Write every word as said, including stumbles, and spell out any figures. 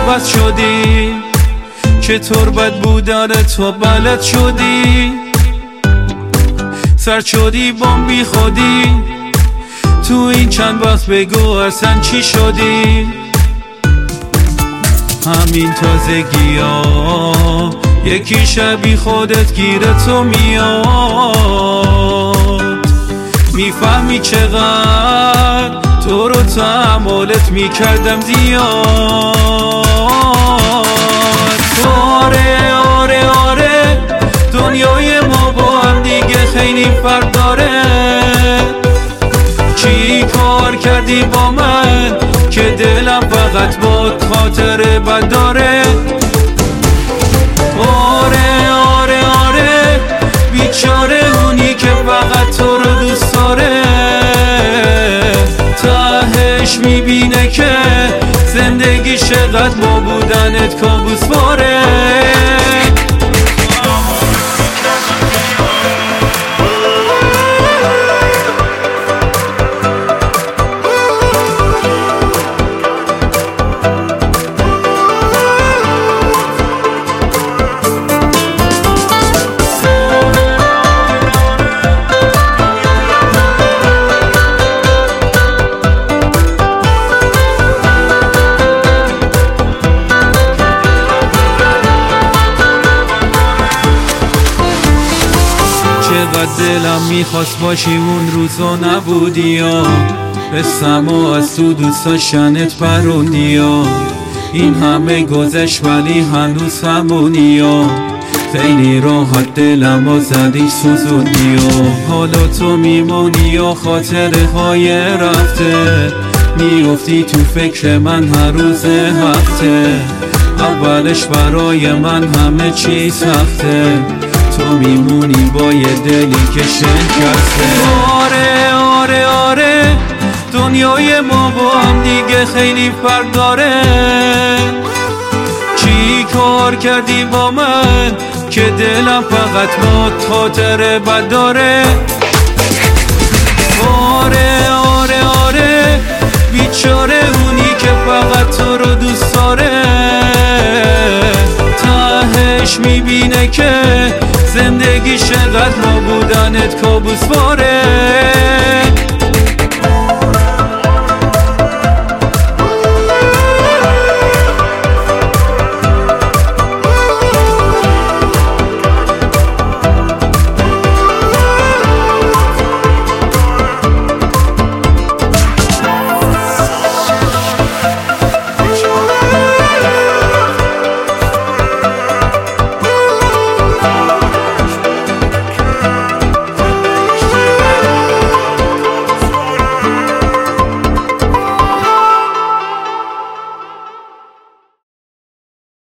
عوض شدی، چطور بد بودن تو بلد شدی، سرد شدی بام بی خودی، تو این چند وقت بگو اصلا چی شدی. همین تازگی ها یکی شبی خودت گیره تو میاد، میفهمی چقدر تو رو تحملت میکردم زیاد. آره آره آره دنیای ما با هم دیگه خیلی فرق داره، چی کار کردی با من که دلم فقط با خاطر بد داره. آره آره آره بیچاره اونی که فقط تو رو دوست داره، تهش میبینه که زندگی چقدر با بودنت کابوس باره. چقدر دلم میخواست باشی اون روزا نبودی یا رسم و از تو دوست داشتنت پروندی یا این همه گذشت ولی هنوز همونی یا خیلی راحت دلم و زدی سوزوندی یا حالا تو میمونی یا خاطره های رفته، میافتی تو فکر من هر روز هفته، اولش برای من همه چی سخته، تو میمونی با یه دلی که شکسته. آره آره آره دنیای ما با هم دیگه خیلی فرق داره، چی کار کردی با من که دلم فقط با خاطر بد داره. آره آره آره بیچاره اونی که فقط تو رو دوست داره، تهش میبینه که زندگی چقدر ما بودنت کابوس باره.